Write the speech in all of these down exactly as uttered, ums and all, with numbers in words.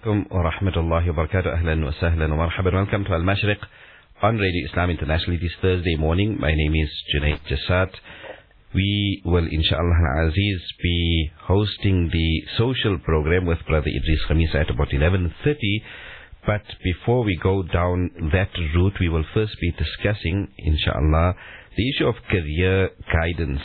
Assalamualaikum wa rahmatullahi wa barakatuh. Ahlan wa sahlan wa marhaban. Welcome to Al-Mashriq on Radio Islam International. It is Thursday morning. My name is Junaid Jasad. We will, inshallah al-aziz, be hosting the social program with Brother Idris Khamis at about eleven thirty. But before we go down that route, we will first be discussing, inshallah, the issue of career guidance.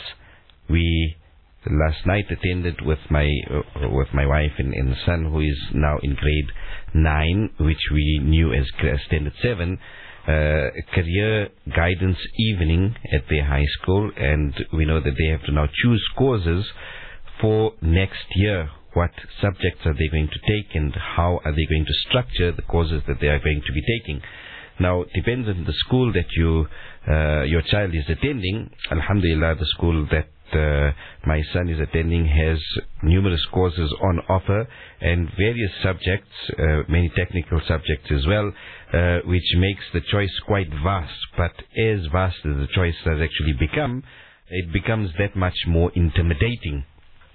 We last night attended with my uh, with my wife and, and son, who is now in grade nine, which we knew as standard seven, uh, career guidance evening at their high school, and we know that they have to now choose courses for next year. What subjects are they going to take, and how are they going to structure the courses that they are going to be taking? Now, it depends on the school that you uh, your child is attending. Alhamdulillah, the school that Uh, my son is attending has numerous courses on offer and various subjects, uh, many technical subjects as well, uh, which makes the choice quite vast. But as vast as the choice has actually become, it becomes that much more intimidating.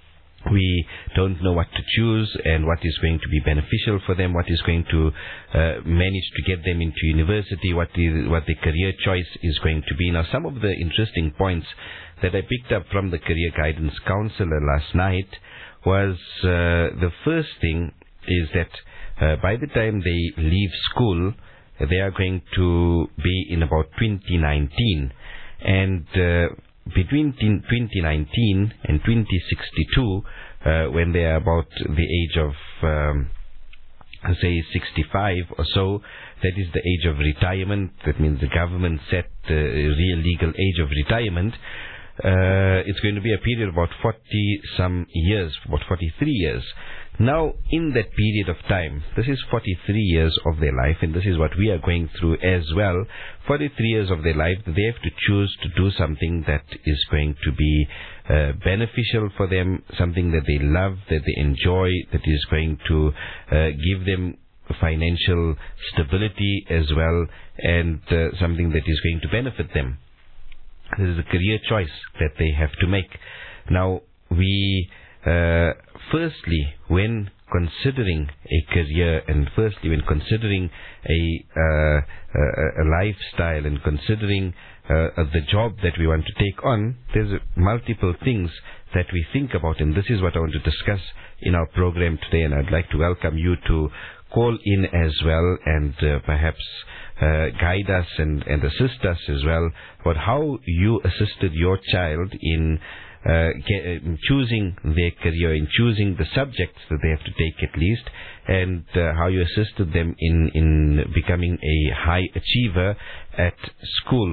We don't know what to choose and what is going to be beneficial for them, what is going to uh, manage to get them into university, what is, what the career choice is going to be. Now, some of the interesting points that I picked up from the career guidance counselor last night was uh, the first thing is that uh, by the time they leave school, they are going to be in about twenty nineteen, and uh, between twenty nineteen and twenty sixty-two, uh, when they are about the age of um, say sixty-five or so, that is the age of retirement. That means the government set the real legal age of retirement. Uh, it's going to be a period of about forty some years, about forty-three years. Now, in that period of time, this is forty-three years of their life, and this is what we are going through as well. forty-three years of their life, they have to choose to do something that is going to be uh, beneficial for them, something that they love, that they enjoy, that is going to uh, give them financial stability as well, and uh, something that is going to benefit them. This is a career choice that they have to make. Now, we, uh, firstly, when considering a career, and firstly, when considering a, uh, a, a lifestyle, and considering uh, the job that we want to take on, there's multiple things that we think about, and this is what I want to discuss in our program today, and I'd like to welcome you to call in as well, and uh, perhaps uh, guide us and, and assist us as well about how you assisted your child in uh, get, in choosing their career, in choosing the subjects that they have to take at least, and uh, how you assisted them in, in becoming a high achiever at school.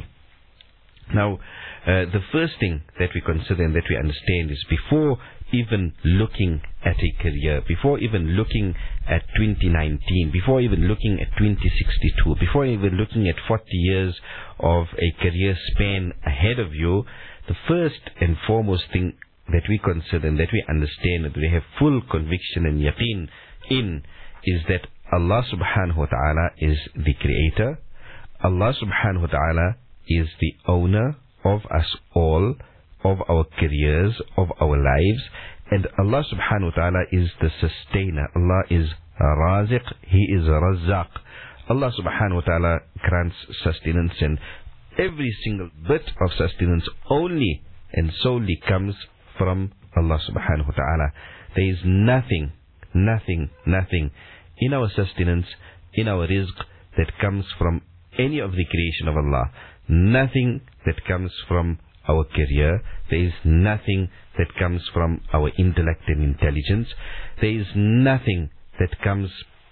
Now, uh, the first thing that we consider and that we understand is, before even looking at a career, before even looking at twenty nineteen, before even looking at twenty sixty-two, before even looking at forty years of a career span ahead of you, the first and foremost thing that we consider and that we understand, that we have full conviction and yaqeen in, is that Allah subhanahu wa ta'ala is the creator. Allah subhanahu wa ta'ala is the owner of us all, of our careers, of our lives, and Allah subhanahu wa ta'ala is the sustainer. Allah is Raziq, He is Razzaq. Allah subhanahu wa ta'ala grants sustenance, and every single bit of sustenance only and solely comes from Allah subhanahu wa ta'ala. There is nothing, nothing, nothing in our sustenance, in our rizq, that comes from any of the creation of Allah. Nothing that comes from our career. There is nothing that comes from our intellect and intelligence. There is nothing that comes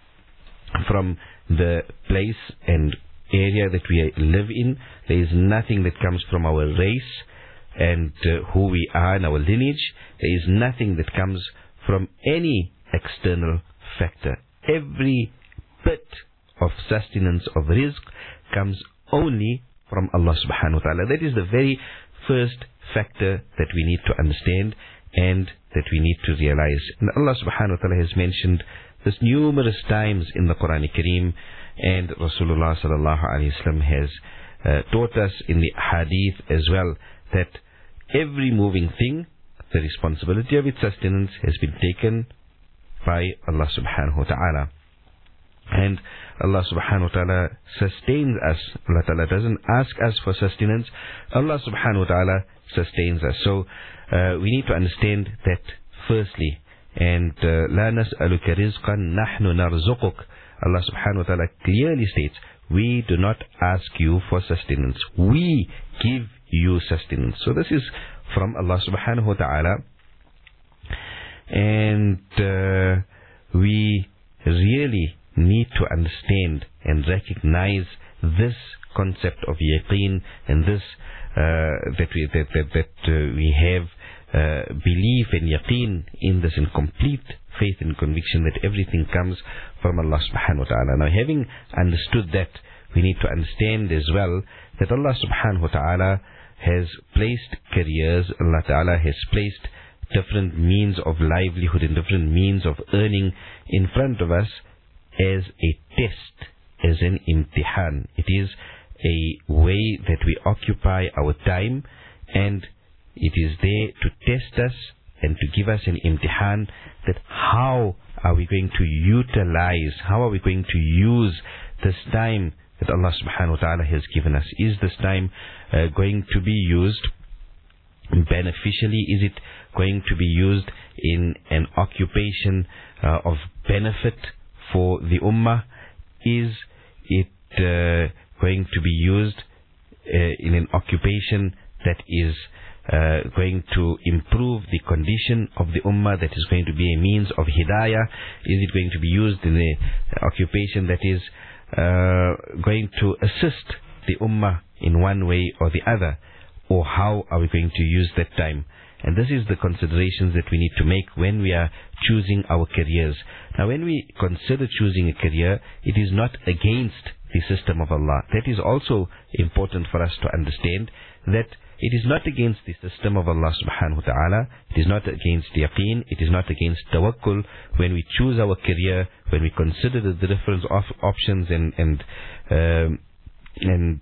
from the place and area that we live in. There is nothing that comes from our race and uh, who we are and our lineage. There is nothing that comes from any external factor. Every bit of sustenance, of rizq, comes only from Allah subhanahu wa ta'ala. That is the very first factor that we need to understand and that we need to realize. And Allah subhanahu wa ta'ala has mentioned this numerous times in the Quran Kareem, and Rasulullah sallallahu alayhi wa sallam has uh, taught us in the hadith as well, that every moving thing, the responsibility of its sustenance has been taken by Allah subhanahu wa ta'ala. And Allah subhanahu wa ta'ala sustains us. Allah ta'ala doesn't ask us for sustenance. Allah subhanahu wa ta'ala sustains us. So uh, we need to understand that firstly. And La nas'aluka rizqan nahnu narzuquk. Allah subhanahu wa ta'ala clearly states, we do not ask you for sustenance. We give you sustenance. So this is from Allah subhanahu wa ta'ala. And uh, we really need to understand and recognize this concept of yaqeen, and this uh, that we that that, that uh, we have uh, belief and yaqeen in this, and complete faith and conviction that everything comes from Allah subhanahu wa ta'ala. Now, having understood that, we need to understand as well that Allah subhanahu wa ta'ala has placed careers, Allah ta'ala has placed different means of livelihood and different means of earning in front of us as a test, as an imtihan. It is a way that we occupy our time, and it is there to test us and to give us an imtihan, that how are we going to utilize, how are we going to use this time that Allah subhanahu wa ta'ala has given us. Is this time uh, going to be used beneficially? Is it going to be used in an occupation uh, of benefit for the ummah? Is it uh, going to be used uh, in an occupation that is uh, going to improve the condition of the ummah, that is going to be a means of hidayah? Is it going to be used in an occupation that is uh, going to assist the ummah in one way or the other? Or how are we going to use that time? And this is the considerations that we need to make when we are choosing our careers. Now, when we consider choosing a career, it is not against the system of Allah. That is also important for us to understand, that it is not against the system of Allah subhanahu wa ta'ala. It is not against yaqeen. It is not against tawakkul. When we choose our career, when we consider the, the different op options and and um, and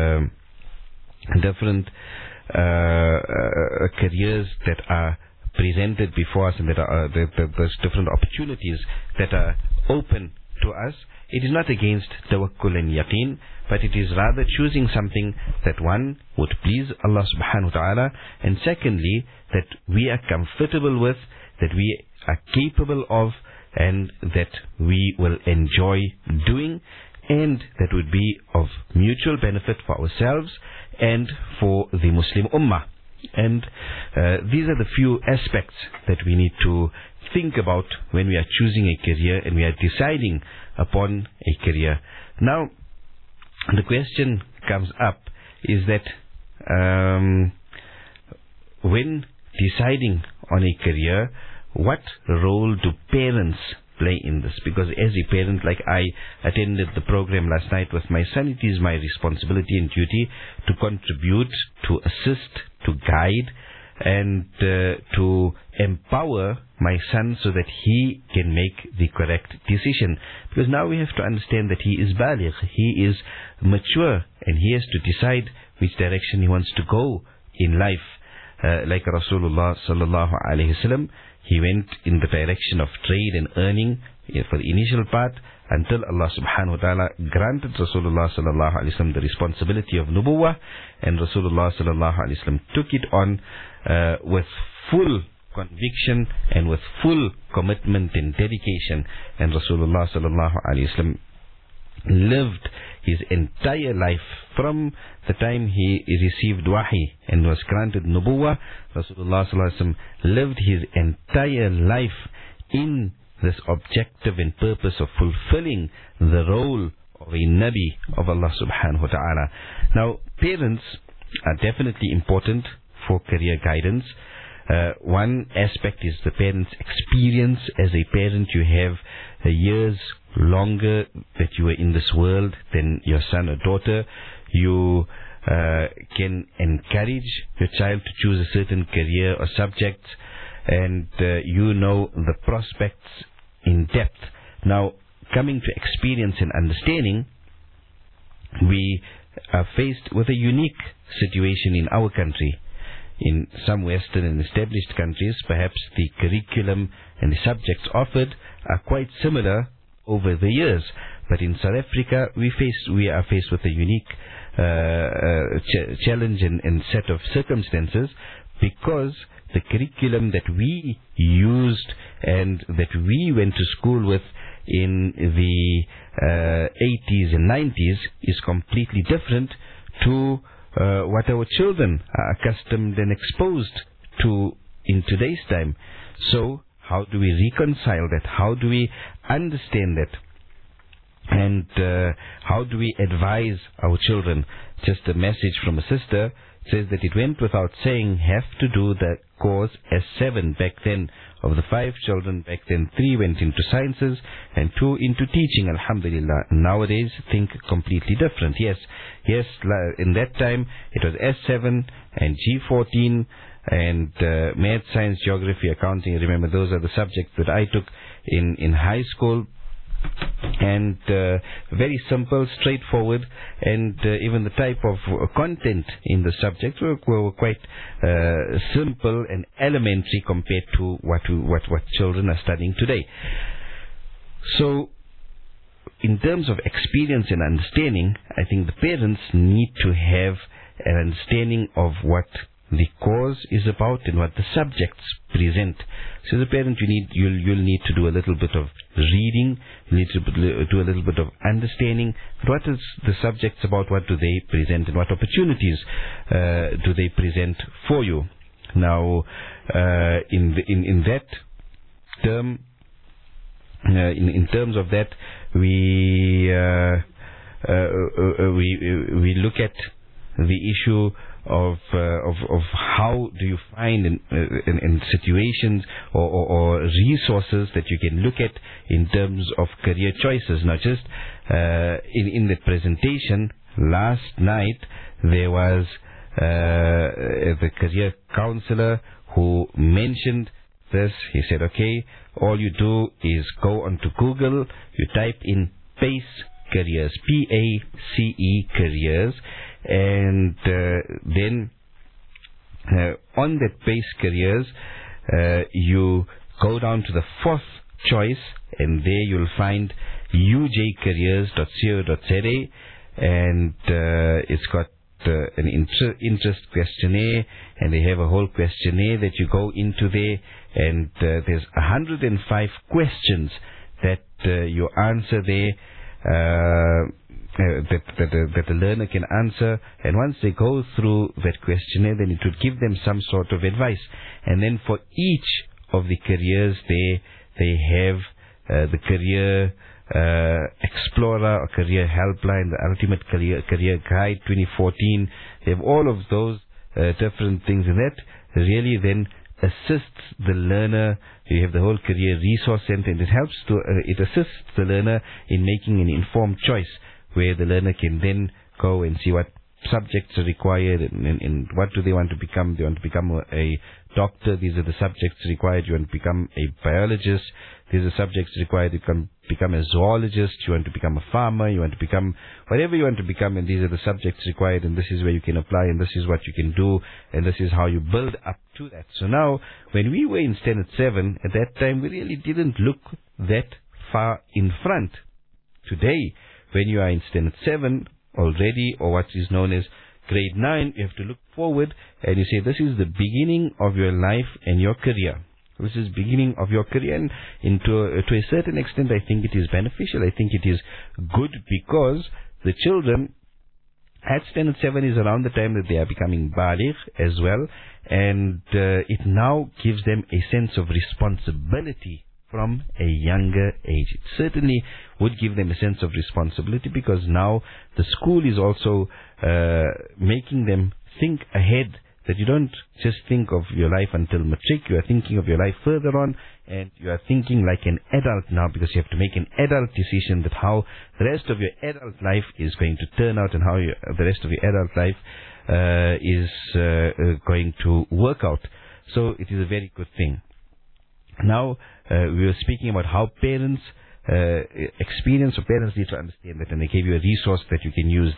uh, different uh, uh, careers that are presented before us, and that are uh, the, the, there's different opportunities that are open to us, it is not against tawakkul and yaqeen, but it is rather choosing something that, one, would please Allah subhanahu wa ta'ala, and secondly, that we are comfortable with, that we are capable of, and that we will enjoy doing, and that would be of mutual benefit for ourselves and for the Muslim ummah. And uh, these are the few aspects that we need to think about when we are choosing a career and we are deciding upon a career. Now, the question comes up is that um, when deciding on a career, what role do parents play in this? Because as a parent, like I attended the program last night with my son, it is my responsibility and duty to contribute, to assist, to guide, and uh, to empower my son so that he can make the correct decision. Because now we have to understand that he is baligh, he is mature, and he has to decide which direction he wants to go in life. Uh, like Rasulullah sallallahu alaihi wasallam, he went in the direction of trade and earning for the initial part, until Allah subhanahu wa ta'ala granted Rasulullah sallallahu alaihi wasallam the responsibility of nubuwwah, and Rasulullah sallallahu alaihi wasallam took it on uh, with full conviction and with full commitment and dedication. And Rasulullah sallallahu alaihi wasallam lived his entire life from the time he received wahi and was granted nubuwwah. Rasulullah sallallahu alaihi wasallam lived his entire life in this objective and purpose of fulfilling the role of a Nabi of Allah subhanahu wa ta'ala. Now, parents are definitely important for career guidance. Uh, one aspect is the parent's experience. As a parent, you have uh, years longer that you are in this world than your son or daughter. You uh, can encourage your child to choose a certain career or subject, and uh, you know the prospects in depth. Now, coming to experience and understanding, we are faced with a unique situation in our country. In some Western and established countries, perhaps the curriculum and the subjects offered are quite similar over the years. But in South Africa, we face we are faced with a unique uh, uh, ch- challenge and, and set of circumstances, because the curriculum that we used and that we went to school with in the uh, eighties and nineties is completely different to uh, what our children are accustomed and exposed to in today's time. So how do we reconcile that? How do we understand that? And uh, how do we advise our children? Just a message from a sister says that it went without saying, have to do the course as seven back then. Of the five children back then, three went into sciences and two into teaching, alhamdulillah. Nowadays, think completely different. Yes, yes, in that time, it was S seven and G fourteen and uh, math, science, geography, accounting. Remember, those are the subjects that I took in, in high school. And uh, very simple, straightforward, and uh, even the type of uh, content in the subject were, were quite uh, simple and elementary compared to what, we, what what children are studying today. So, in terms of experience and understanding, I think the parents need to have an understanding of what the course is about and what the subjects present. So as a parent, you need you'll you'll need to do a little bit of reading, you need to do a little bit of understanding. What is the subjects about? What do they present, and what opportunities uh, do they present for you? Now, uh, in the, in in that term, uh, in in terms of that, we uh, uh, uh, we we look at the issue of uh, of of how do you find in uh, in, in situations or, or, or resources that you can look at in terms of career choices. Not just uh, in in the presentation last night, there was uh, the career counselor who mentioned this. He said, okay, all you do is go onto Google, you type in PACE careers, P A C E careers, and uh, then uh, on that PACE careers, uh, you go down to the fourth choice, and there you'll find u j careers dot co dot z a, and uh, it's got uh, an inter- interest questionnaire, and they have a whole questionnaire that you go into there, and uh, there's one hundred five questions that uh, you answer there. Uh, Uh, that, that, uh, that the learner can answer, and once they go through that questionnaire, then it would give them some sort of advice. And then for each of the careers there, they have uh, the career uh, explorer or career helpline, the ultimate career career guide twenty fourteen. They have all of those uh, different things, and that really then assists the learner. You have the whole career resource center, and it helps to uh, it assists the learner in making an informed choice, where the learner can then go and see what subjects are required and, and, and what do they want to become. They want to become a, a doctor. These are the subjects required. You want to become a biologist. These are subjects required. You can become a zoologist. You want to become a farmer. You want to become whatever you want to become, and these are the subjects required, and this is where you can apply, and this is what you can do, and this is how you build up to that. So now, when we were in Standard seven, at that time, we really didn't look that far in front. Today, when you are in Standard seven already, or what is known as Grade nine, you have to look forward and you say, this is the beginning of your life and your career. This is beginning of your career, and into a, to a certain extent, I think it is beneficial. I think it is good, because the children at Standard seven is around the time that they are becoming baligh as well, and uh, it now gives them a sense of responsibility from a younger age. It certainly would give them a sense of responsibility, because now the school is also uh, making them think ahead, that you don't just think of your life until matric, you are thinking of your life further on, and you are thinking like an adult now, because you have to make an adult decision that how the rest of your adult life is going to turn out, and how you, the rest of your adult life uh, is uh, uh, going to work out. So it is a very good thing. Now, uh, we were speaking about how parents uh, experience, or parents need to understand that, and they gave you a resource that you can use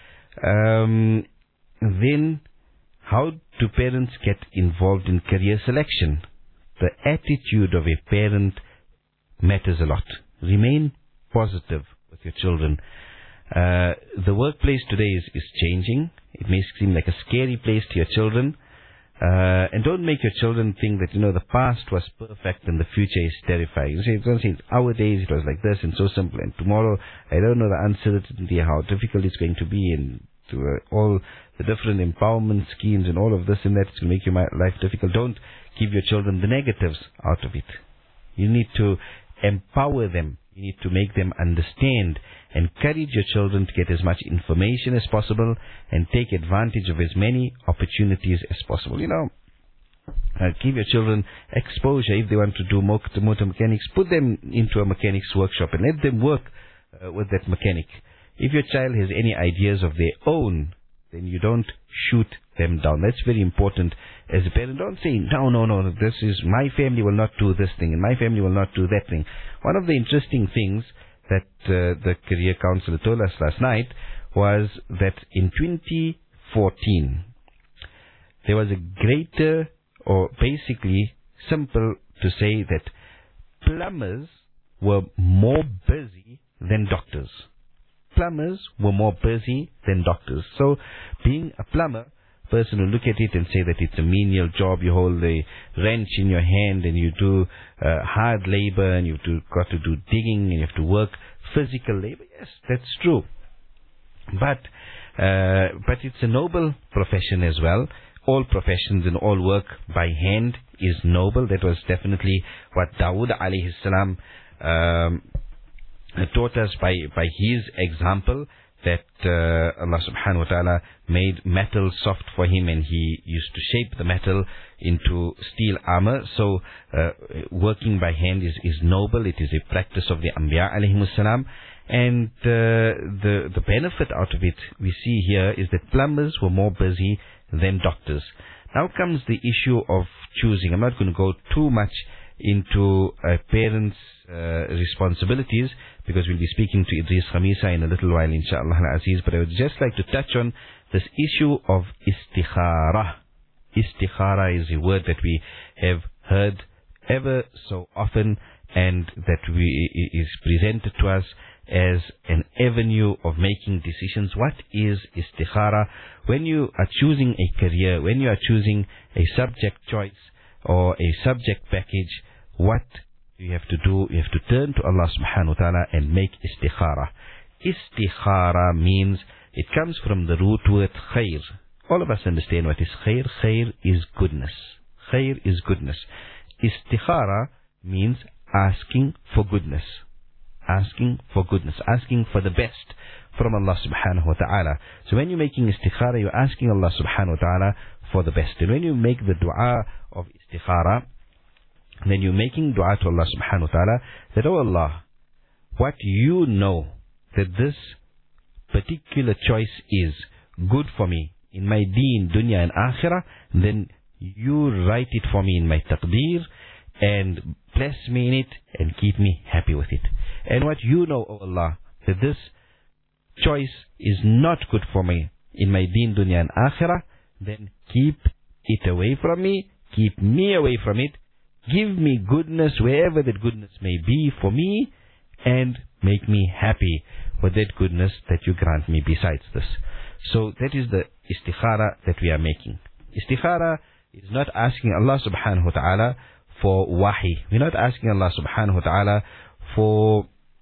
there. Um, then, how do parents get involved in career selection? The attitude of a parent matters a lot. Remain positive. with your children. Uh, the workplace today is, is changing. It may seem like a scary place to your children. Uh, and don't make your children think that, you know, the past was perfect and the future is terrifying. You say, don't say, our days it was like this and so simple, and tomorrow, I don't know the uncertainty, how difficult it's going to be, and to, uh, all the different empowerment schemes and all of this and that, it's going to make your life difficult. Don't give your children the negatives out of it. You need to empower them. You need to make them understand. Encourage your children to get as much information as possible and take advantage of as many opportunities as possible. You know, uh, give your children exposure. If they want to do motor, motor mechanics, put them into a mechanics workshop and let them work uh, with that mechanic. If your child has any ideas of their own, then you don't shoot them down. That's very important as a parent. Don't say, no, no, no, this is, my family will not do this thing and my family will not do that thing. One of the interesting things that uh, the Career Council told us last night was that in twenty fourteen, there was a greater, or basically simple to say that plumbers were more busy than doctors. Plumbers were more busy than doctors. So being a plumber, person will look at it and say that it's a menial job. You hold a wrench in your hand and you do uh, hard labor, and you've to, got to do digging and you have to work physical labor. Yes, that's true. But uh, but it's a noble profession as well. All professions and all work by hand is noble. That was definitely what Dawood alayhi salam um, taught us by, by his example, that uh, Allah subhanahu wa ta'ala made metal soft for him, and he used to shape the metal into steel armor. So uh, working by hand is, is noble. It is a practice of the Anbiya alayhimus salam. And uh, the, the benefit out of it we see here is that plumbers were more busy than doctors. Now comes the issue of choosing. I'm not going to go too much into a parent's uh, responsibilities, because we'll be speaking to Idris Khamisa in a little while, inshallah al-Aziz. But I would just like to touch on this issue of istikhara. Istikhara is a word that we have heard ever so often, and that we, is presented to us as an avenue of making decisions. What is istikhara? When you are choosing a career, when you are choosing a subject choice or a subject package, what you have to do, you have to turn to Allah subhanahu wa ta'ala and make istikhara. Istikhara means, it comes from the root word khair. All of us understand what is khair. Khair is goodness. Khair is goodness. Istikhara means asking for goodness. Asking for goodness. Asking for the best from Allah subhanahu wa ta'ala. So when you're making istikhara, you're asking Allah subhanahu wa ta'ala for the best. And when you make the dua of istikhara, then you're making dua to Allah subhanahu wa ta'ala that, oh Allah, what you know that this particular choice is good for me in my deen, dunya and akhirah, then you write it for me in my taqdeer and bless me in it and keep me happy with it. And what you know, oh Allah, that this choice is not good for me in my deen, dunya and akhirah, then keep it away from me, keep me away from it. Give me goodness wherever that goodness may be for me, and make me happy with that goodness that you grant me besides this. So that is the istikhara that we are making. Istikhara is not asking Allah subhanahu wa ta'ala for wahi. We're not asking Allah subhanahu wa ta'ala for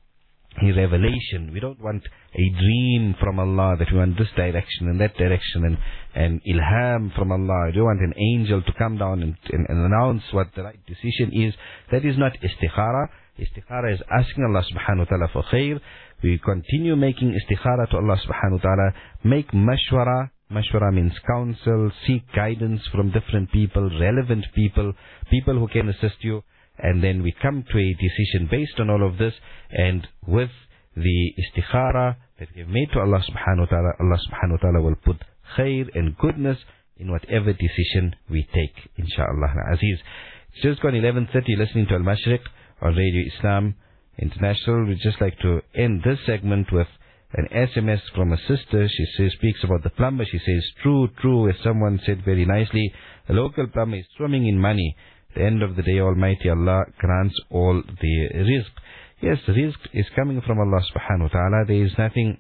a revelation. We don't want a dream from Allah that we want this direction and that direction, and, and ilham from Allah. We don't want an angel to come down and, and, and announce what the right decision is. That is not istikhara. Istikhara is asking Allah subhanahu wa ta'ala for khair. We continue making istikhara to Allah subhanahu wa ta'ala. Make mashwara. Mashwara means counsel. Seek guidance from different people, relevant people, people who can assist you. And then we come to a decision based on all of this, and with the istikhara that we have made to Allah subhanahu wa ta'ala, Allah subhanahu wa ta'ala will put khair and goodness in whatever decision we take, inshaAllah Aziz. It's just gone eleven thirty, listening to Al-Mashriq on Radio Islam International. We'd just like to end this segment with an S M S from a sister. She says, speaks about the plumber. She says, true, true, as someone said very nicely, a local plumber is swimming in money. At the end of the day, Almighty Allah grants all the rizq. Yes, rizq is coming from Allah subhanahu wa ta'ala. There is nothing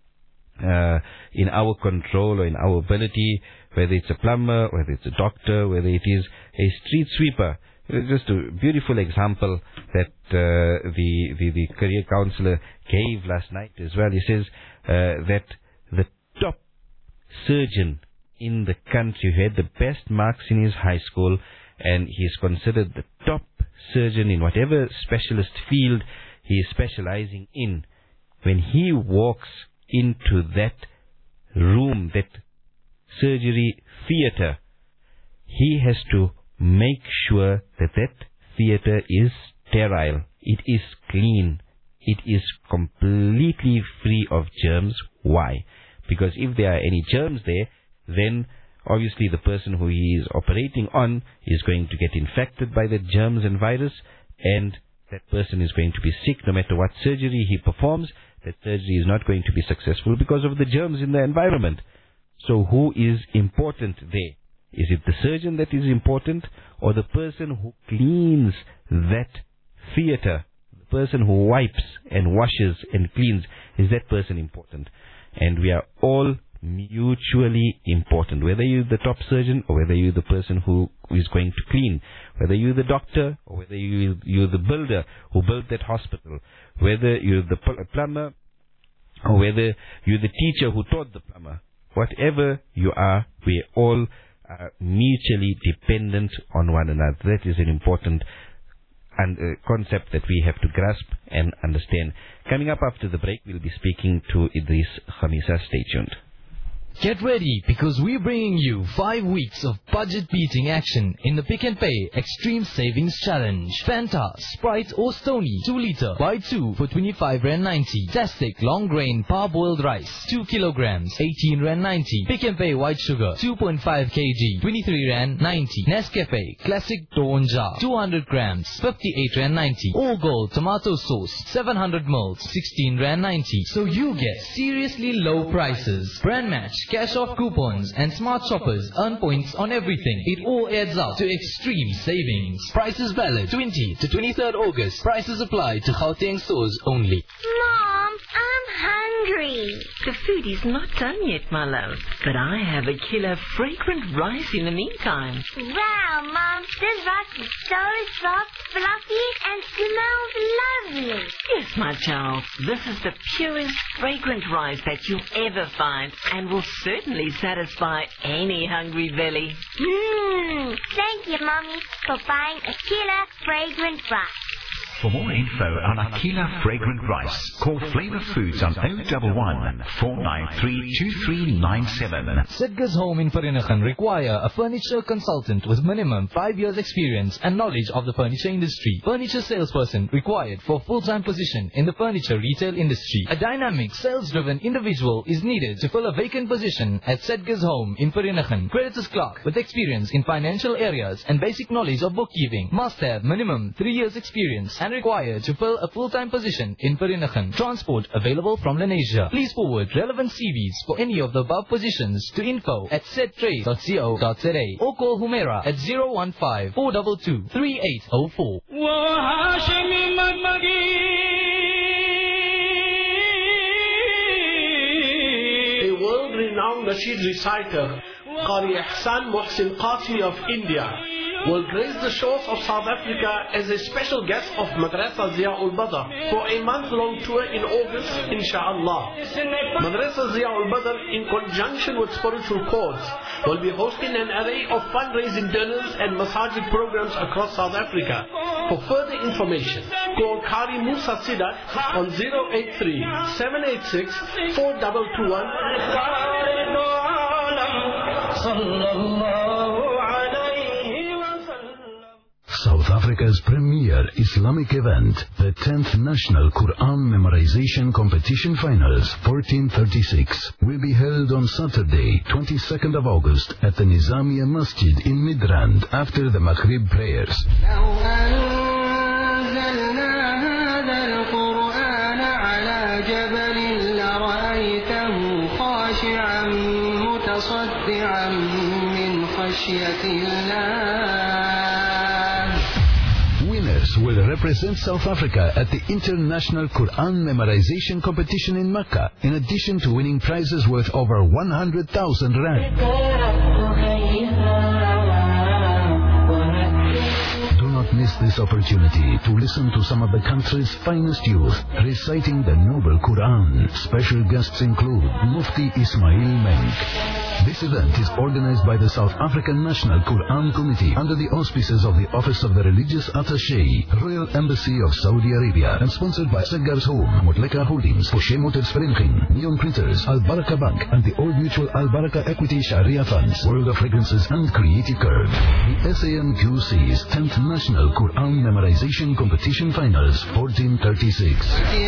uh, in our control or in our ability, whether it's a plumber, whether it's a doctor, whether it is a street sweeper. Just a beautiful example that uh, the, the the career counselor gave last night as well. He says uh, that the top surgeon in the country, who had the best marks in his high school, and he is considered the top surgeon in whatever specialist field he is specializing in. When he walks into that room, that surgery theater, he has to make sure that that theater is sterile, it is clean, it is completely free of germs. Why? Because if there are any germs there, then obviously the person who he is operating on is going to get infected by the germs and virus, and that person is going to be sick no matter what surgery he performs. That surgery is not going to be successful because of the germs in the environment. So who is important there? Is it the surgeon that is important, or the person who cleans that theater, the person who wipes and washes and cleans? Is that person important? And we are all mutually important, whether you're the top surgeon or whether you're the person who is going to clean, whether you're the doctor or whether you, you're the builder who built that hospital, whether you're the plumber or whether you're the teacher who taught the plumber. Whatever you are, we all are mutually dependent on one another. That is an important and uh, concept that we have to grasp and understand. Coming up after the break, we'll be speaking to Idris Khamisa. Stay tuned. Get ready, because we're bringing you five weeks of budget-beating action in the Pick and Pay Extreme Savings Challenge. Fanta, Sprite or Stony, two litre, buy two for twenty-five rand ninety. Tastic long grain parboiled rice, two kilograms, eighteen rand ninety. Pick and Pay white sugar, two point five kilograms, twenty-three rand ninety. Nescafe Classic Dawn jar, two hundred grams, fifty-eight rand ninety. All Gold tomato sauce, seven hundred milliliters, sixteen rand ninety. So you get seriously low prices. Brand match, cash off coupons and smart shoppers earn points on everything. It all adds up to extreme savings. Prices valid twentieth to twenty-third August. Prices apply to Gauteng stores only. Mom, I'm hungry. The food is not done yet, my love. But I have a killer fragrant rice in the meantime. Wow, Mom, this rice is so soft, fluffy, and smells lovely. Yes, my child. This is the purest fragrant rice that you'll ever find, and will certainly satisfy any hungry belly. Mmm, thank you, Mommy, for buying a killer fragrant rice. For more info on Aquila Fragrant Rice, call Flavor Foods on zero one one, four nine three, two three nine seven. Sedgars Home in Vereeniging require a furniture consultant with minimum five years experience and knowledge of the furniture industry. Furniture salesperson required for full-time position in the furniture retail industry. A dynamic, sales-driven individual is needed to fill a vacant position at Sedgars Home in Vereeniging. Creditors clerk with experience in financial areas and basic knowledge of bookkeeping. Must have minimum three years experience and required to fill a full-time position in Vereeniging. Transport available from Lenasia. Please forward relevant C Vs for any of the above positions to info at settrade dot co dot za or call Humera at zero one five, four two two, three eight zero four. A world-renowned Nasheed reciter, Qari Ihsan Muhsin Qasmi of India, will grace the shores of South Africa as a special guest of Madrasa Ziaul Badr for a month-long tour in August, inshallah. Madrasa Ziaul Badr, in conjunction with Spiritual Chords, will be hosting an array of fundraising dinners and masajid programs across South Africa. For further information, call Qari Musa Sidat on zero eight three, seven eight six, four two two one. South Africa's premier Islamic event, the tenth National Quran Memorization Competition Finals fourteen thirty-six, will be held on Saturday, twenty-second of August at the Nizamiya Masjid in Midrand after the Maghrib prayers. Winners will represent represent South Africa at the International Quran Memorization Competition in Mecca, in addition to winning prizes worth over one hundred thousand rand. Miss this opportunity to listen to some of the country's finest youth reciting the noble Quran. Special guests include Mufti Ismail Menk. This event is organized by the South African National Quran Committee under the auspices of the Office of the Religious Attaché, Royal Embassy of Saudi Arabia, and sponsored by Sagar's Home, Motleka Holdings, Porsche Motors Vereniging, Neon Printers, Al Baraka Bank, and the Old Mutual Al Baraka Equity Sharia Funds, World of Fragrances, and Creative Curve. The S A M Q C's tenth National Quran Memorization Competition Finals fourteen thirty-six.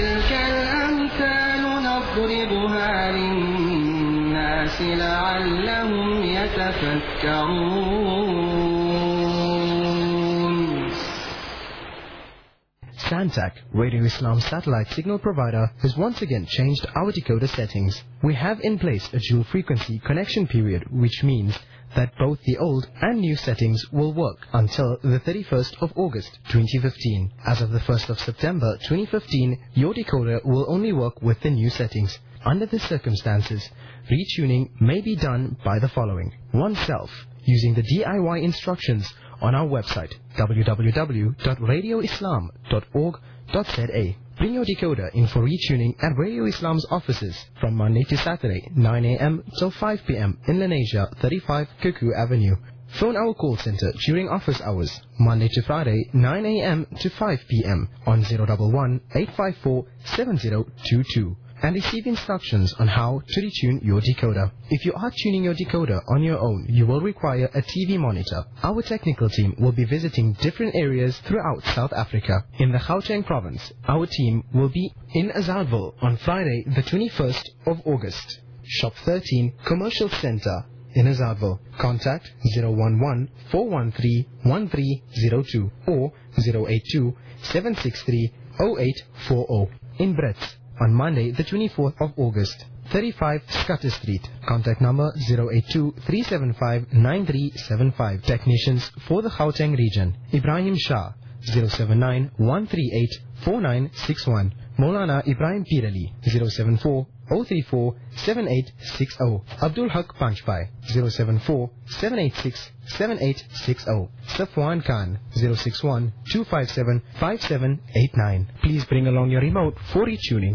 Santac, Radio Islam satellite signal provider, has once again changed our decoder settings. We have in place a dual frequency connection period, which means that both the old and new settings will work until the thirty-first of August twenty fifteen. As of the first of September twenty fifteen, your decoder will only work with the new settings. Under the circumstances, retuning may be done by the following. Oneself, using the D I Y instructions on our website w w w dot radio islam dot org dot z a. Bring your decoder in for retuning at Radio Islam's offices from Monday to Saturday, nine a m till five p m in Lenasia, thirty-five Kuku Avenue. Phone our call center during office hours, Monday to Friday, nine a m to five p m on zero one one, eight five four, seven zero two two. And receive instructions on how to retune your decoder. If you are tuning your decoder on your own, you will require a T V monitor. Our technical team will be visiting different areas throughout South Africa. In the Gauteng province, our team will be in Azalville on Friday, the twenty-first of August. Shop thirteen, Commercial Center in Azalville. Contact zero one one, four one three, one three zero two or zero eight two, seven six three, zero eight four zero. In Brits, on Monday, the twenty-fourth of August, thirty-five Scudder Street. Contact number zero eight two, three seven five, nine three seven five. Technicians for the Gauteng region. Ibrahim Shah, zero seven nine, one three eight, four nine six one. Maulana Ibrahim Pirali, zero seven four, zero three four, seven eight six zero. Abdul Haq Panchpai, zero seven four, seven eight six, seven eight six zero. Safwan Khan, zero six one, two five seven, five seven eight nine. Please bring along your remote for retuning.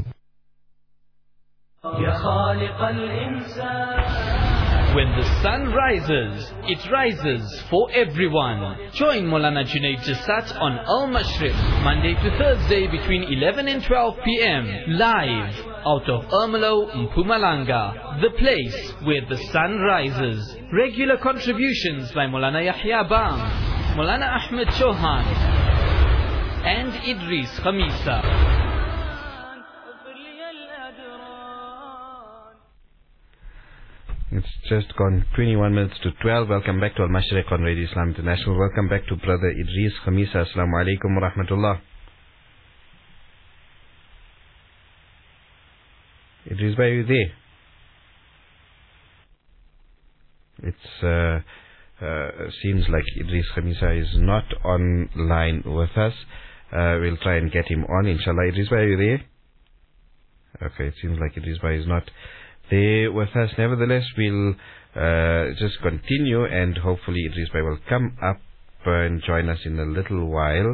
When the sun rises, it rises for everyone. Join Maulana Junaid Jasat on Al Mashriq, Monday to Thursday between eleven and twelve p m live out of Ermelo, Mpumalanga, the place where the sun rises. Regular contributions by Maulana Yahya Bam, Maulana Ahmed Chauhan and Idris Khamisa. It's just gone twenty-one minutes to twelve. Welcome back to Al Mashriq on Radio Islam International. Welcome back to Brother Idris Khamisa. Assalamu alaikum wa rahmatullah. Idris, why are you there? It's uh, uh, seems like Idris Khamisa is not online with us. Uh, we'll try and get him on, inshallah. Idris, why are you there? Okay, it seems like Idris is not there with us. Nevertheless, we'll uh, just continue, and hopefully Idris Bhai will come up and join us in a little while.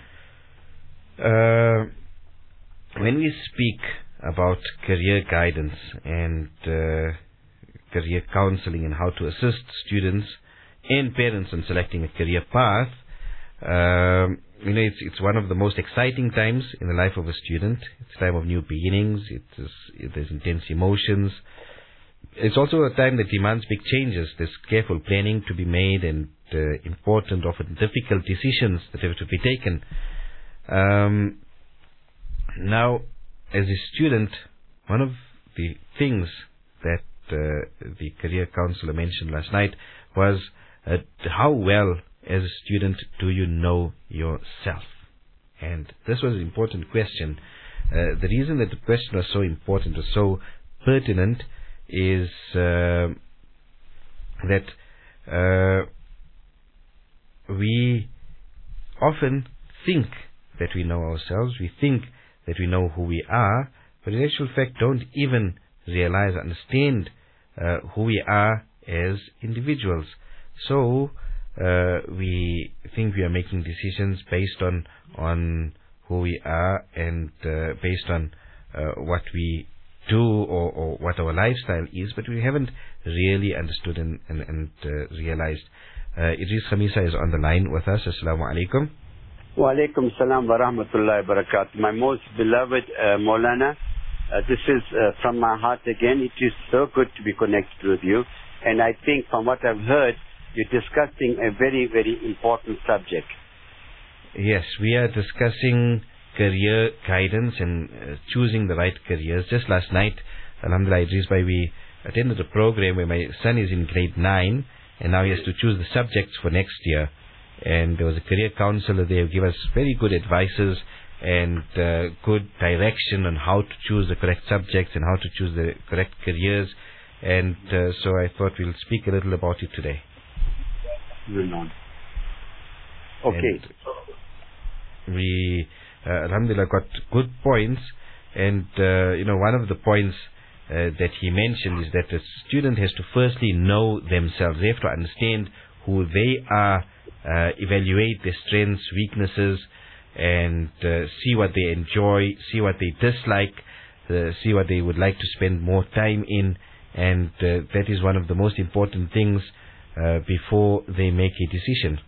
Uh, when we speak about career guidance and uh, career counseling and how to assist students and parents in selecting a career path, um, you know, it's it's one of the most exciting times in the life of a student. It's a time of new beginnings. It is, it, there's intense emotions. It's also a time that demands big changes. There's careful planning to be made and uh, important, often difficult decisions that have to be taken. Um, now, as a student, one of the things that uh, the career counselor mentioned last night was uh, how well as a student do you know yourself? And this was an important question. Uh, the reason that the question was so important, was so pertinent, is uh, that uh, we often think that we know ourselves. We think that we know who we are, but in actual fact don't even realize, understand uh, who we are as individuals. So uh, we think we are making decisions based on on who we are and uh, based on uh, what we do or, or what our lifestyle is, but we haven't really understood and, and, and uh, realized. Uh, Idris Khamisa is on the line with us. Assalamu alaikum. Wa alaikum salam wa rahmatullahi wa barakatuh. My most beloved uh, Maulana, uh, this is uh, from my heart again. It is so good to be connected with you. And I think from what I've heard, you're discussing a very, very important subject. Yes, we are discussing career guidance and uh, choosing the right careers. Just last night, Alhamdulillah, Idris Bhai, we attended a program where my son is in grade nine and now he has to choose the subjects for next year. And there was a career counselor there who gave us very good advices and uh, good direction on how to choose the correct subjects and how to choose the correct careers. And uh, so I thought we'll speak a little about it today. Okay. And we, uh, Alhamdulillah, got good points. And, uh, you know, one of the points uh, that he mentioned is that the student has to firstly know themselves. They have to understand who they are, uh, evaluate their strengths, weaknesses, and uh, see what they enjoy, see what they dislike, uh, see what they would like to spend more time in. And uh, that is one of the most important things uh, before they make a decision.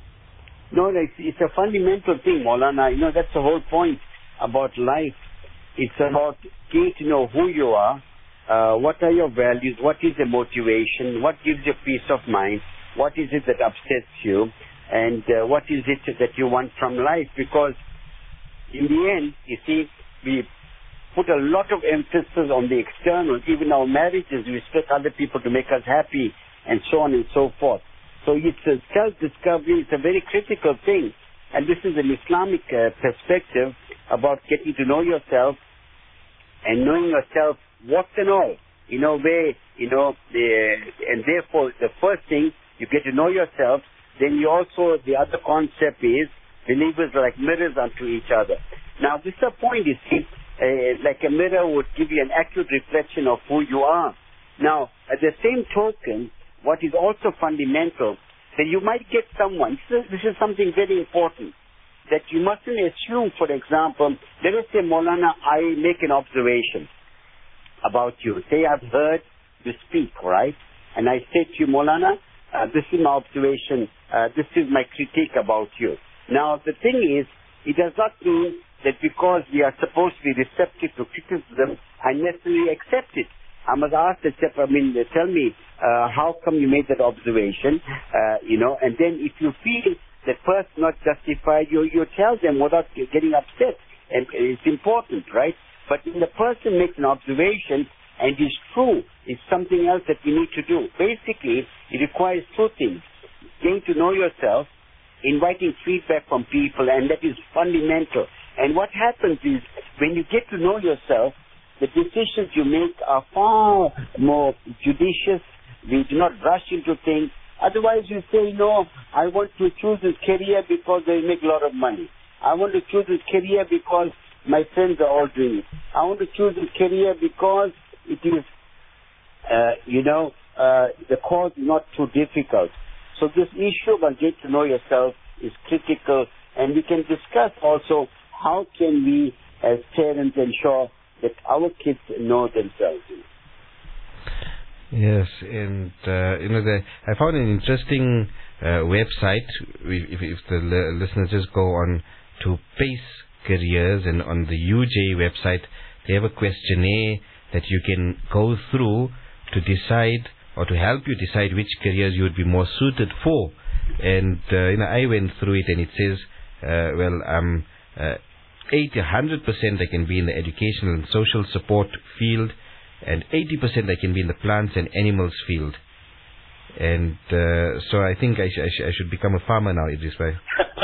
No, it's, it's a fundamental thing, Maulana. You know, that's the whole point about life. It's about getting to know who you are, uh, what are your values, what is the motivation, what gives you peace of mind, what is it that upsets you, and uh, what is it that you want from life. Because in the end, you see, we put a lot of emphasis on the external. Even our marriages, we expect other people to make us happy, and so on and so forth. So it's a self-discovery. It's a very critical thing. And this is an Islamic uh, perspective about getting to know yourself and knowing yourself what and all. You know, where, you know, the, and therefore the first thing, you get to know yourself. Then you also, the other concept is, believers are like mirrors unto each other. Now, this is a point, you see, uh, like a mirror would give you an accurate reflection of who you are. Now, at the same token, what is also fundamental, that you might get someone, this is, this is something very important, that you mustn't assume, for example, let us say, Maulana, I make an observation about you. Say I've heard you speak, right? And I say to you, Maulana, uh, this is my observation, uh, this is my critique about you. Now, the thing is, it does not mean that because we are supposed to be receptive to criticism, I necessarily accept it. I must ask the chap, I mean, tell me, uh, how come you made that observation, uh, you know, and then if you feel that person not justified, you, you tell them without getting upset, and it's important, right? But when the person makes an observation and is true, it's something else that we need to do. Basically, it requires two things. Getting to know yourself, inviting feedback from people, and that is fundamental. And what happens is, when you get to know yourself, the decisions you make are far more judicious. We do not rush into things. Otherwise, you say, no, I want to choose this career because they make a lot of money. I want to choose this career because my friends are all doing it. I want to choose this career because it is, uh, you know, uh, the cause is not too difficult. So this issue about get to know yourself is critical. And we can discuss also how can we, as parents, ensure that our kids know themselves. Yes, and uh, you know, the, I found an interesting uh, website. If, if the l- listeners just go on to Pace Careers, and on the U J website, they have a questionnaire that you can go through to decide or to help you decide which careers you would be more suited for. And uh, you know, I went through it, and it says, uh, well, um. Uh, eighty, one hundred percent I can be in the educational and social support field, and eighty percent I can be in the plants and animals field. And uh, so I think I, sh- I, sh- I should become a farmer now, Idris Bhai.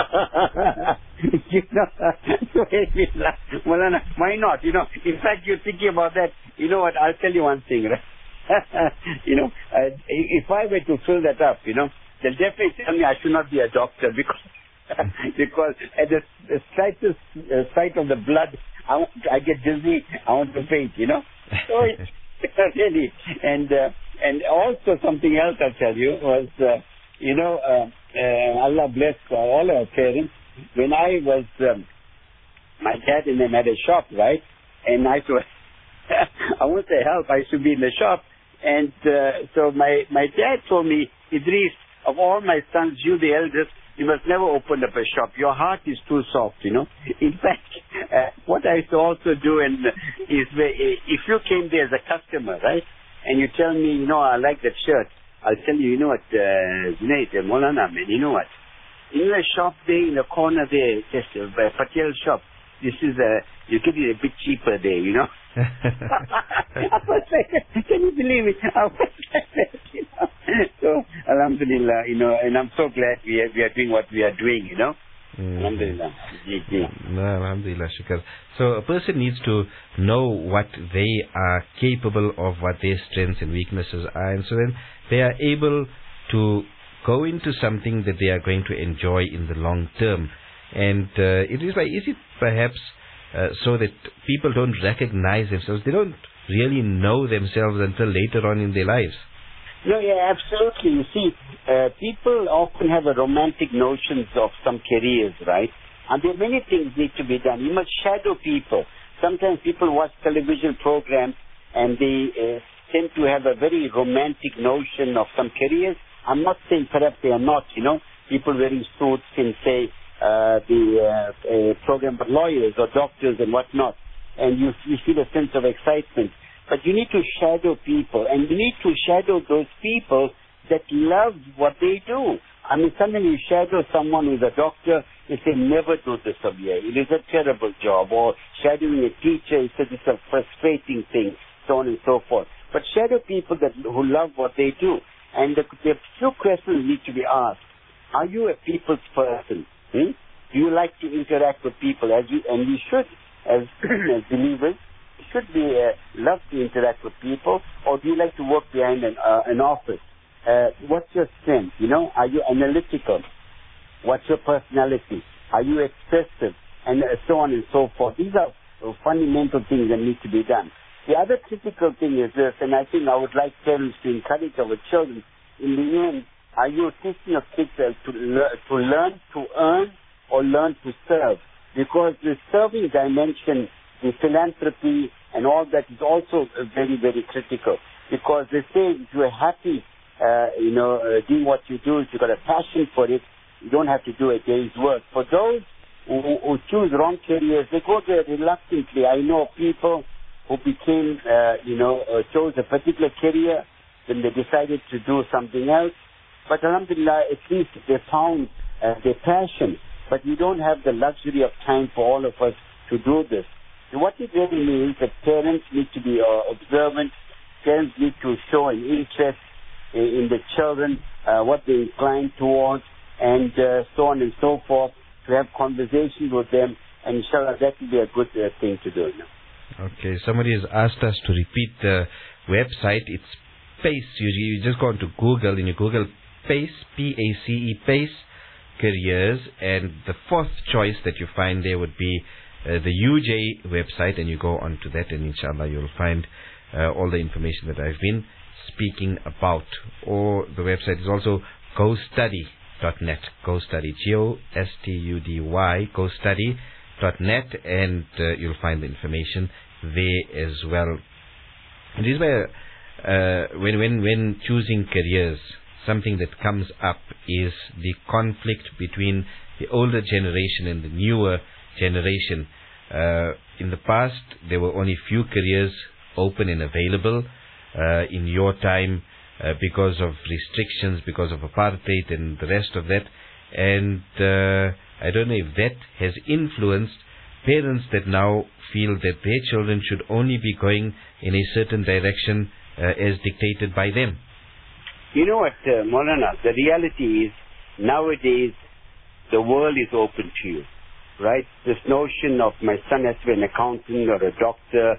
You know, well, why not? You know, in fact, you're thinking about that. You know what? I'll tell you one thing, right? You know, uh, if I were to fill that up, you know, they'll definitely tell me I should not be a doctor because because at the, the slightest uh, sight of the blood, I, want, I get dizzy. I want to faint, you know. So it's really, and uh, and also something else I'll tell you was, uh, you know, uh, uh, Allah bless uh, all our parents. When I was, um, my dad and them had a shop, right? And I thought, I want to help. I should be in the shop. And uh, so my, my dad told me, Idris, of all my sons, you the eldest, you must never open up a shop. Your heart is too soft, you know. In fact, uh, what I used to also do and is where, if you came there as a customer, right, and you tell me, you know, I like that shirt, I'll tell you, you know what, uh, Junaid, uh, Maulana, man, you know what, in the shop there, in the corner there, just a uh, Patel shop, this is a, you get it a bit cheaper there, you know. I was like, can you believe it? I was like, you know. So, Alhamdulillah, you know, and I'm so glad we are, we are doing what we are doing, you know. Mm. Alhamdulillah. No, Alhamdulillah, shukr. So a person needs to know what they are capable of, what their strengths and weaknesses are, and so then they are able to go into something that they are going to enjoy in the long term. And uh, it is like, is it perhaps uh, so that people don't recognize themselves, they don't really know themselves until later on in their lives? No, yeah, absolutely. You see, uh, people often have a romantic notions of some careers, right? And there are many things need to be done. You must shadow people. Sometimes people watch television programs and they uh, tend to have a very romantic notion of some careers. I'm not saying perhaps they are not, you know. People wearing suits can say uh, the uh, uh, program for lawyers or doctors and whatnot. And you, you feel a sense of excitement. But you need to shadow people, and you need to shadow those people that love what they do. I mean, sometimes you shadow someone who's a doctor, they say, never do this over here. It is a terrible job. Or shadowing a teacher, he says it's a frustrating thing, so on and so forth. But shadow people that who love what they do. And the, the few questions need to be asked. Are you a people's person? Hmm? Do you like to interact with people? As you, and you should, as, as believers, should be uh, love to interact with people, or do you like to work behind an, uh, an office? Uh, what's your strength? You know, are you analytical? What's your personality? Are you expressive? And uh, so on and so forth. These are uh, fundamental things that need to be done. The other critical thing is this, and I think I would like parents to encourage our children. In the end, are you teaching your kids uh, to, le- to learn to earn or learn to serve? Because the serving dimension, the philanthropy and all that is also very, very critical. Because they say if you're happy, uh, you know, uh, doing what you do, if you've got a passion for it, you don't have to do a day's work. For those who, who choose wrong careers, they go there reluctantly. I know people who became, uh, you know, uh, chose a particular career, then they decided to do something else. But alhamdulillah, at least they found uh, their passion. But we don't have the luxury of time for all of us to do this. So what it really means that parents need to be uh, observant, parents need to show an interest in, in the children, uh, what they incline towards, and uh, so on and so forth, to have conversations with them, and inshallah that will be a good uh, thing to do. Now. Okay, somebody has asked us to repeat the website. It's PACE. You, you just go on to Google, and you Google PACE, P A C E, PACE Careers, and the fourth choice that you find there would be Uh, the U J website, and you go on to that, and inshallah you'll find uh, all the information that I've been speaking about. Or the website is also go study dot net, GoStudy, G O S T U D Y, go study dot net, and uh, you'll find the information there as well. And this is where uh, when, when, when choosing careers, something that comes up is the conflict between the older generation and the newer generation. Uh, in the past, there were only few careers open and available. Uh, in your time, uh, because of restrictions, because of apartheid and the rest of that. And uh, I don't know if that has influenced parents that now feel that their children should only be going in a certain direction uh, as dictated by them. You know what, uh, Maulana, the reality is nowadays the world is open to you. Right? This notion of my son has to be an accountant or a doctor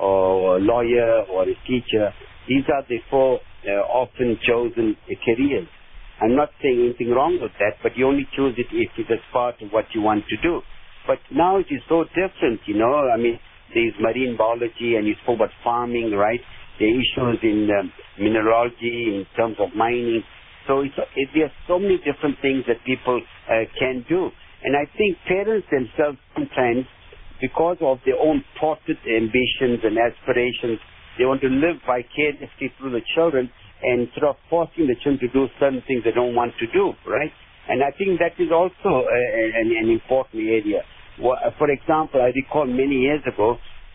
or a lawyer or a teacher, these are the four uh, often chosen uh, careers. I'm not saying anything wrong with that, but you only choose it if it is part of what you want to do. But now it is so different, you know. I mean, there's marine biology, and you spoke about farming, right? There are issues in um, mineralogy, in terms of mining. So it's, it, there are so many different things that people uh, can do. And I think parents themselves sometimes, because of their own thwarted ambitions and aspirations, they want to live vicariously through the children and sort of forcing the children to do certain things they don't want to do, right? And I think that is also a, an, an important area. For example, I recall many years ago,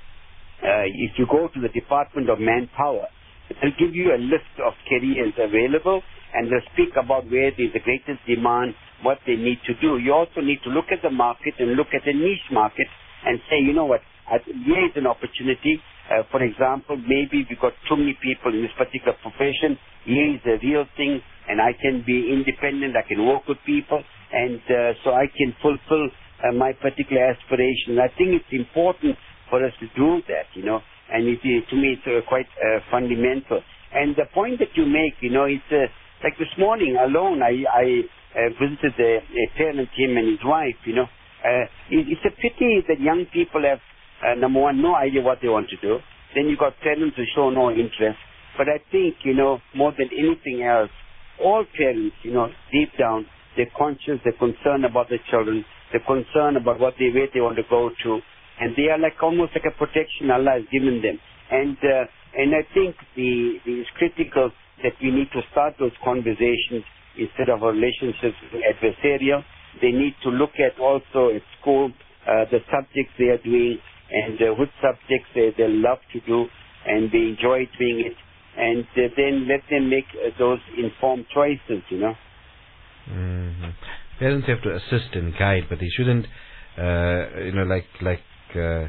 uh, if you go to the Department of Manpower, they'll give you a list of careers available, and they'll speak about where there's the greatest demand, what they need to do. You also need to look at the market and look at the niche market and say, you know what, here is an opportunity. Uh, for example, maybe we've got too many people in this particular profession. Here is a real thing, and I can be independent. I can work with people, and uh, so I can fulfill uh, my particular aspiration. I think it's important for us to do that, you know, and it is, to me, it's uh, quite uh, fundamental. And the point that you make, you know, it's uh, like this morning alone, I, I uh, visited a, a parent, him and his wife, you know. Uh, it, it's a pity that young people have, uh, number one, no idea what they want to do. Then you've got parents who show no interest. But I think, you know, more than anything else, all parents, you know, deep down, they're conscious, they're concerned about their children, they're concerned about what they, where they want to go to, and they are like almost like a protection Allah has given them. And uh, and I think the, the it's critical that we need to start those conversations instead of relationships adversarial. They need to look at also at school uh, the subjects they are doing and uh, which subjects they, they love to do and they enjoy doing it, and uh, then let them make uh, those informed choices, you know. Mm-hmm. Parents have to assist and guide, but they shouldn't, uh, you know, like like uh, uh,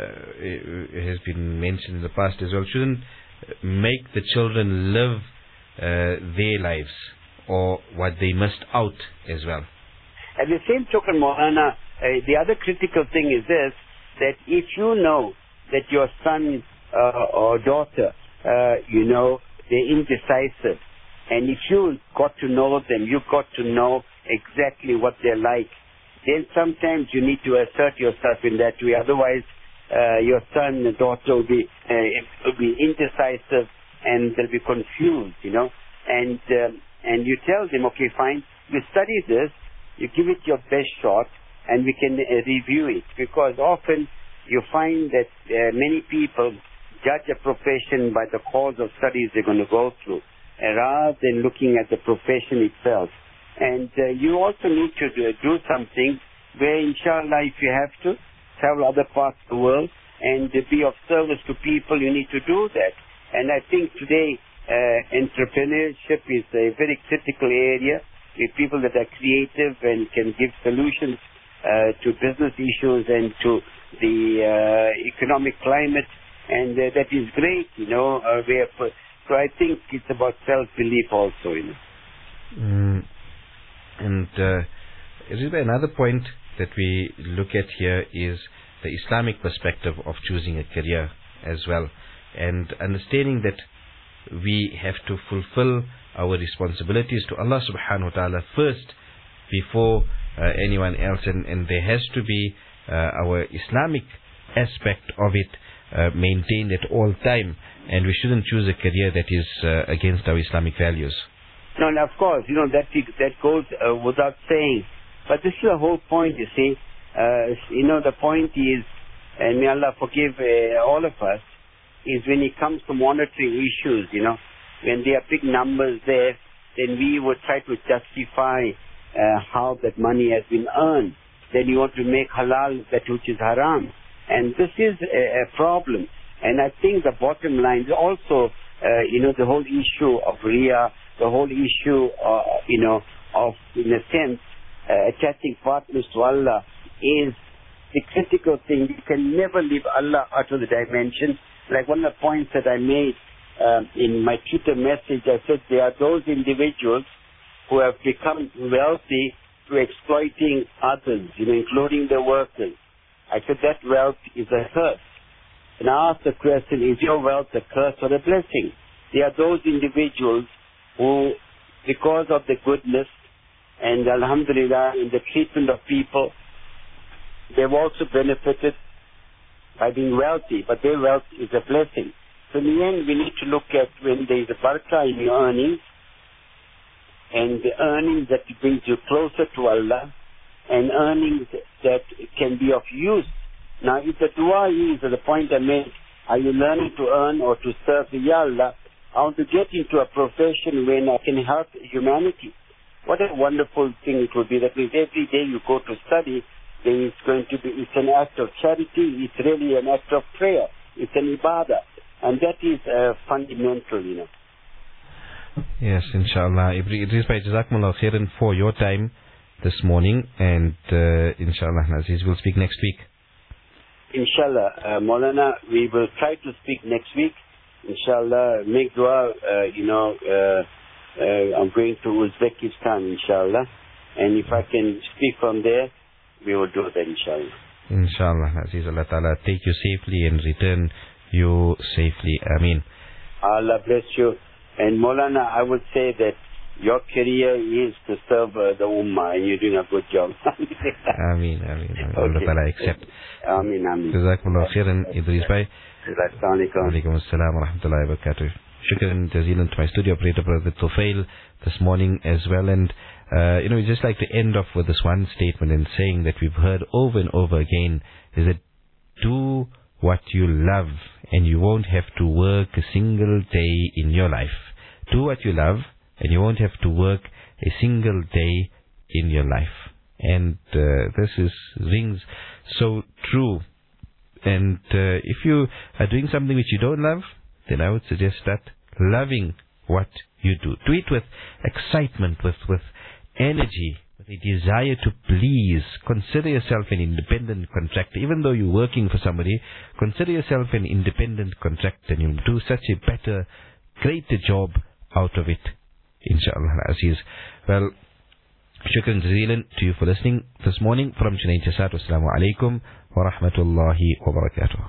it has been mentioned in the past as well, shouldn't make the children live uh, their lives or what they missed out as well. At the same token, Maulana, uh, the other critical thing is this, that if you know that your son uh, or daughter, uh, you know, they're indecisive, and if you got to know them, you got to know exactly what they're like, then sometimes you need to assert yourself in that way. Otherwise, uh, your son or daughter will be, uh, will be indecisive and they'll be confused, you know. And, um, and you tell them, okay, fine, you study this, you give it your best shot, and we can uh, review it. Because often you find that uh, many people judge a profession by the course of studies they're going to go through, uh, rather than looking at the profession itself. And uh, you also need to do, do something where, inshallah, if you have to travel other parts of the world and uh, be of service to people, you need to do that. And I think today uh, entrepreneurship is a very critical area with people that are creative and can give solutions uh, to business issues and to the uh, economic climate. And uh, that is great, you know. Uh, where, so I think it's about self-belief also, you know. Mm. And uh, another point that we look at here is the Islamic perspective of choosing a career as well, and understanding that we have to fulfill our responsibilities to Allah subhanahu wa ta'ala first before uh, anyone else, and, and there has to be uh, our Islamic aspect of it uh, maintained at all time, and we shouldn't choose a career that is uh, against our Islamic values. No, and of course, you know, that that goes uh, without saying. But this is the whole point, you see. Uh, you know, the point is, and may Allah forgive uh, all of us, is when it comes to monetary issues, you know, when there are big numbers there, then we would try to justify uh, how that money has been earned. Then you want to make halal that which is haram. And this is a, a problem. And I think the bottom line is also, uh, you know, the whole issue of riyah, the whole issue, uh, you know, of, in a sense, uh, attaching partners to Allah is the critical thing. You can never leave Allah out of the dimension. Like one of the points that I made uh, in my Twitter message, I said there are those individuals who have become wealthy through exploiting others, you know, including the workers. I said that wealth is a curse. And I asked the question, is your wealth a curse or a blessing? There are those individuals who because of the goodness and alhamdulillah in the treatment of people. They've also benefited by being wealthy, but their wealth is a blessing. So in the end, we need to look at when there is a barakah in your earnings, and the earnings that brings you closer to Allah, and earnings that can be of use. Now, if the dua is, at the point I made, are you learning to earn or to serve? Ya Allah, I want to get into a profession when I can help humanity. What a wonderful thing it would be that if every day you go to study, then it's going to be, it's an act of charity, it's really an act of prayer, it's an ibadah. And that is uh, fundamental, you know. Yes, inshallah. Idris Bhai, Jazakumullah khairan for your time this morning, and uh, inshallah, Aziz, we'll speak next week. Inshallah, uh, Maulana, we will try to speak next week. Inshallah, make dua, uh, you know, uh, uh, I'm going to Uzbekistan, inshallah. And if I can speak from there, we will do that, inshallah. Inshallah, Aziz, Allah Ta'ala take you safely and return you safely. Ameen. Allah bless you. And Maulana, I would say that your career is to serve uh, the Ummah, and you're doing a good job. Ameen, Ameen. Allah Ta'ala accept. Ameen, Ameen. Jazakumullah khairan, Idris Bhai. Assalamu alaikum. Alaikum assalam wa rahmatullahi wa barakatuh. Shukran jazeelan to my studio operator, Brother Tufail, this morning as well. And, uh, you know, we just like to end off with this one statement and saying that we've heard over and over again, is that do what you love and you won't have to work a single day in your life. Do what you love and you won't have to work a single day in your life. And uh, this is rings so true. And uh, if you are doing something which you don't love, then I would suggest that loving what you do. Do it with excitement, with, with energy, with a desire to please. Consider yourself an independent contractor. Even though you're working for somebody, consider yourself an independent contractor, and you'll do such a better, greater job out of it, inshallah Aziz. Well, shukran jazeelan to you for listening this morning from Junaid Jasat. Wassalamu alaikum wa rahmatullahi wa barakatuh.